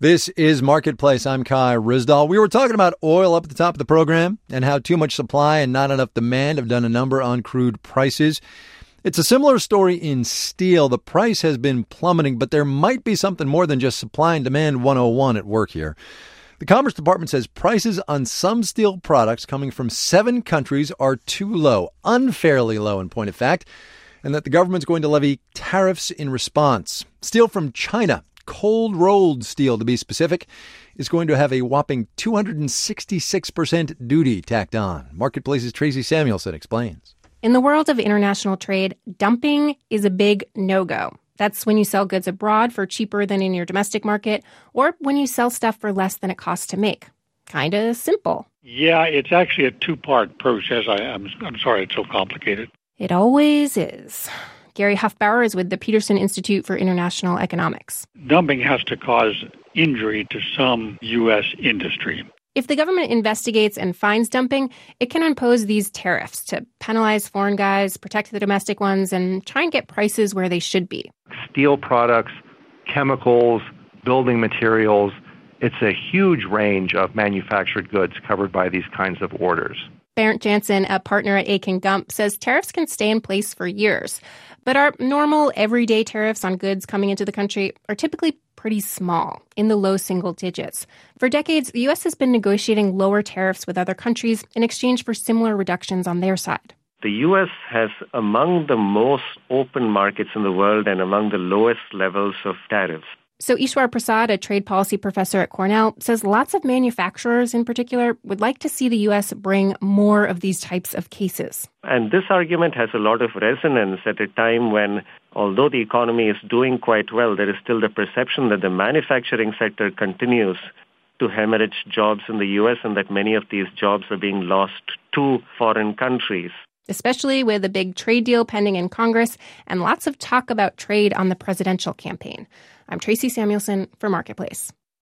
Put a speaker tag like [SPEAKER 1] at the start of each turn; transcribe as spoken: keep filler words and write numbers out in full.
[SPEAKER 1] This is Marketplace. I'm Kai Ryssdal. We were talking about oil up at the top of the program and how too much supply and not enough demand have done a number on crude prices. It's a similar story in steel. The price has been plummeting, but there might be something more than just supply and demand one oh one at work here. The Commerce Department says prices on some steel products coming from seven countries are too low, unfairly low in point of fact, and that the government's going to levy tariffs in response. Steel from China, cold-rolled steel to be specific, is going to have a whopping two hundred sixty-six percent duty tacked on. Marketplace's Tracy Samuelson explains.
[SPEAKER 2] In the world of international trade, dumping is a big no-go. That's when you sell goods abroad for cheaper than in your domestic market, or when you sell stuff for less than it costs to make. Kind of simple.
[SPEAKER 3] Yeah, it's actually a two-part process. I, I'm, I'm sorry it's so complicated.
[SPEAKER 2] It always is. Gary Huffbauer is with the Peterson Institute for International Economics.
[SPEAKER 3] Dumping has to cause injury to some U S industry.
[SPEAKER 2] If the government investigates and fines dumping, it can impose these tariffs to penalize foreign guys, protect the domestic ones, and try and get prices where they should be.
[SPEAKER 4] Steel products, chemicals, building materials, it's a huge range of manufactured goods covered by these kinds of orders.
[SPEAKER 2] Bernd Jansen, a partner at Akin Gump, says tariffs can stay in place for years. But our normal, everyday tariffs on goods coming into the country are typically pretty small, in the low single digits. For decades, the U S has been negotiating lower tariffs with other countries in exchange for similar reductions on their side.
[SPEAKER 5] The U S has among the most open markets in the world and among the lowest levels of tariffs.
[SPEAKER 2] So Ishwar Prasad, a trade policy professor at Cornell, says lots of manufacturers in particular would like to see the U S bring more of these types of cases.
[SPEAKER 5] And this argument has a lot of resonance at a time when, although the economy is doing quite well, there is still the perception that the manufacturing sector continues to hemorrhage jobs in the U S and that many of these jobs are being lost to foreign countries.
[SPEAKER 2] Especially with a big trade deal pending in Congress and lots of talk about trade on the presidential campaign. I'm Tracy Samuelson for Marketplace.